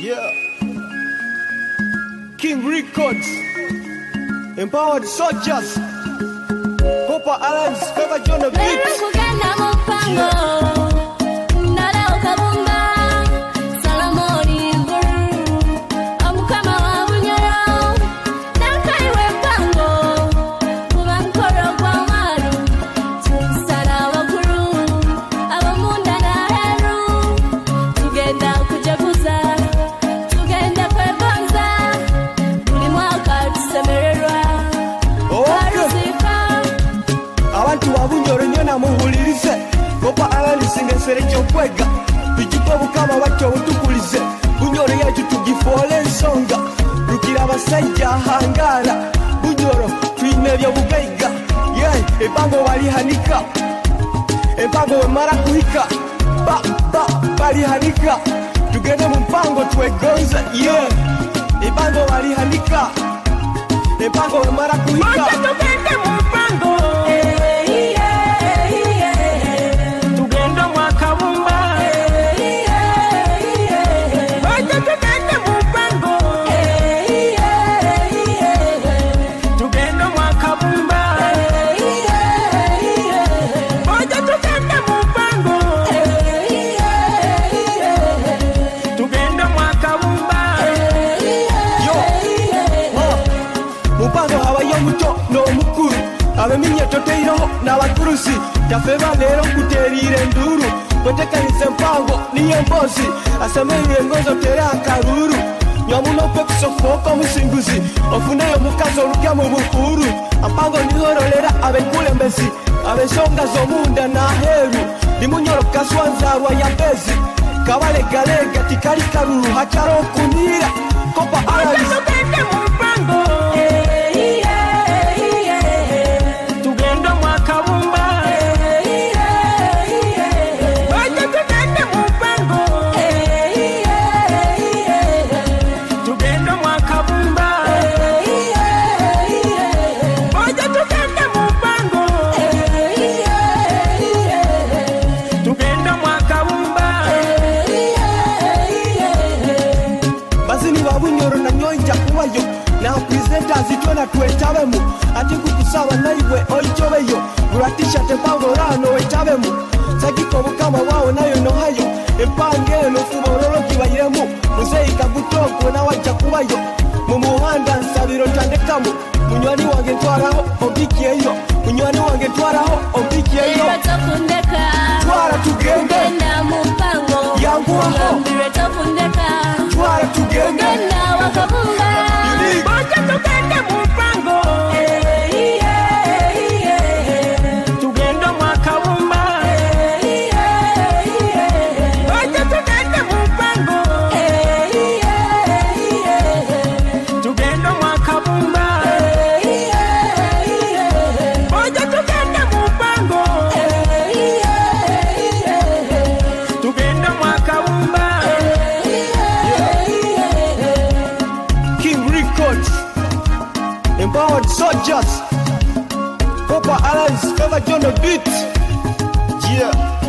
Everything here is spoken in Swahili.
Yeah. King Records. Empowered soldiers. Copper Alliance, Favor John the beat. Yeah. Muhulirize Copper Alliance singesere kwega bijuko bukama wacyo butukulize bunyoro yacu tugifole nsonga rukira abasajja hangara bunyoro twine byo bugaiga ebango wali hanika ebango wemara kuhika bali hanika tugende mu mpango twegonze ebango wali hanika ebango wemara kuhika tugende mu mpango abeminya toteiro n'abakurusi tafeba lero kuterire nduru wetekanize mpango niyo mbozi asemeye ngozo tera akaruru nyamuno pe kusofoko musinguzi ofuneyo mukazo rukya mu bukuru ampango nihorolera abekulembezi abesonga zomunda na heru limunyoro kaswanzarwa ya bezi kabale galega tikali karuru hacharo kunira Copper Alliance mu mpango na presenters itona tuetabemu ati kukusaba naiwe oichobeyo uratisha tempango rano wetabemu sakiko bukama wao nayo no hayo empange no fubororo kibayemu muzei kagutoko na wacha kubayo mu muhanda nsabiro tandekamu munywani wange twaraho obikiyeyo munywani wange twaraho obikiyeyo twara tugende na mpango yangu aho twara tugende na wakabunga tugende mu mpango tugende mwakabumba tugende mu mpango tugende mwakabumba tugende mu mpango tugende mwakabumba King Records. Empowered soldiers. Copper Alliance, Favor John the beat. Yeah.